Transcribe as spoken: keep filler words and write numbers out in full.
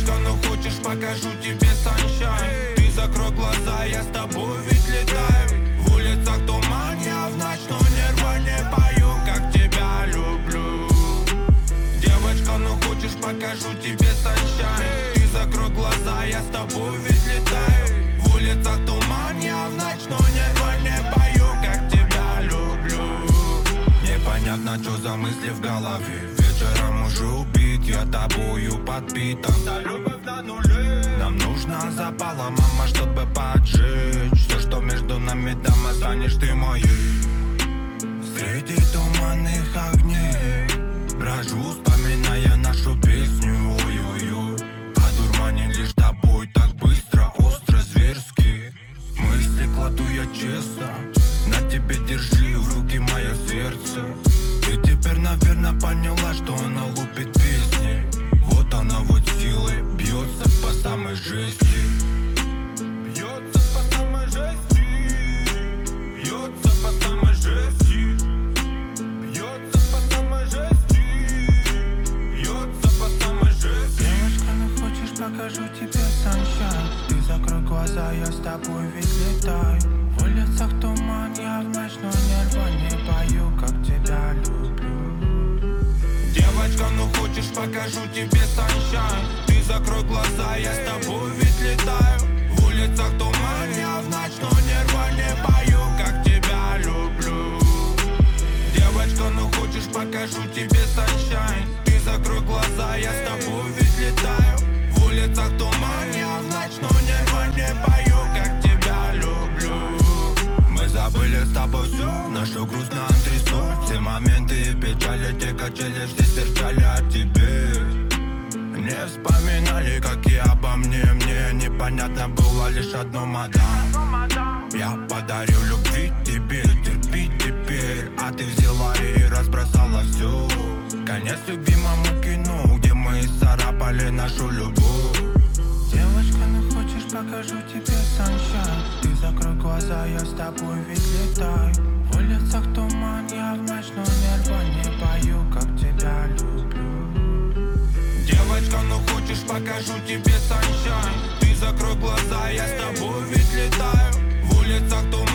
Девочка, ну хочешь, покажу тебе саншайн. Ты закрой глаза, я с тобой ведь летаю. В улицах туман, я в ночном нирване пою, как тебя люблю. Девочка, ну хочешь, покажу тебе саншайн. Ты закрой глаза, я с тобой ведь летаю. В улицах туман, я в ночном нирване пою, как тебя люблю. Непонятно, что за мысли в голове. Вечером уже убит, я тобою подпитан. За любовь на нуле. Нам нужно запала, мама, чтобы поджечь все, что между нами, там останешь ты моей. Среди туманных огней брожу, вспоминая нашу песню. Ой-ой-ой, одурманен лишь тобой, так быстро, остро, зверски. Мысли кладу я честно, на тебе держи в руки мое сердце. Ты теперь, наверное, поняла, что она лупит песни. Вот она вот силой бьется по самой жести. Бьется по самой жести. Бьется по самой жести. Бьется по самой жести. Бьется по самой жести. Девочка, ну хочешь, покажу тебе саншайн. Ты закрой глаза, я с тобой ведь летаю. В улицах туман, я в ночном нирване пою, как тебя люблю. Девочка, ну хочешь, покажу тебе саншайн. Ты закрой глаза, я с тобой ведь летаю. В улицах туман, я в ночном нирване пою, как тебя люблю. Девочка, ну хочешь, покажу тебе саншайн. Ты закрой глаза, я с тобой ведь летаю. В улицах туман, я в ночном нирване пою, как тебя люблю. Мы забыли с тобой всю нашу грустную антресоль. Все моменты и печали, те качели, все серчали о тебе. Не вспоминали, как и обо мне. Мне непонятно было лишь одно, мадам. Я подарю любви тебе, терпи теперь. А ты взяла и разбросала все. Конец любимому кино, где мы царапали нашу любовь. Девочка, ну хочешь, покажу тебе саншайн. Ты закрой глаза, я с тобой ведь летаю. В улицах туман, я в ночном нирване пою, как тебя люблю. Девочка, ну хочешь, покажу тебе саншайн. Ты закрой глаза, я с тобой ведь летаю. В улицах туман.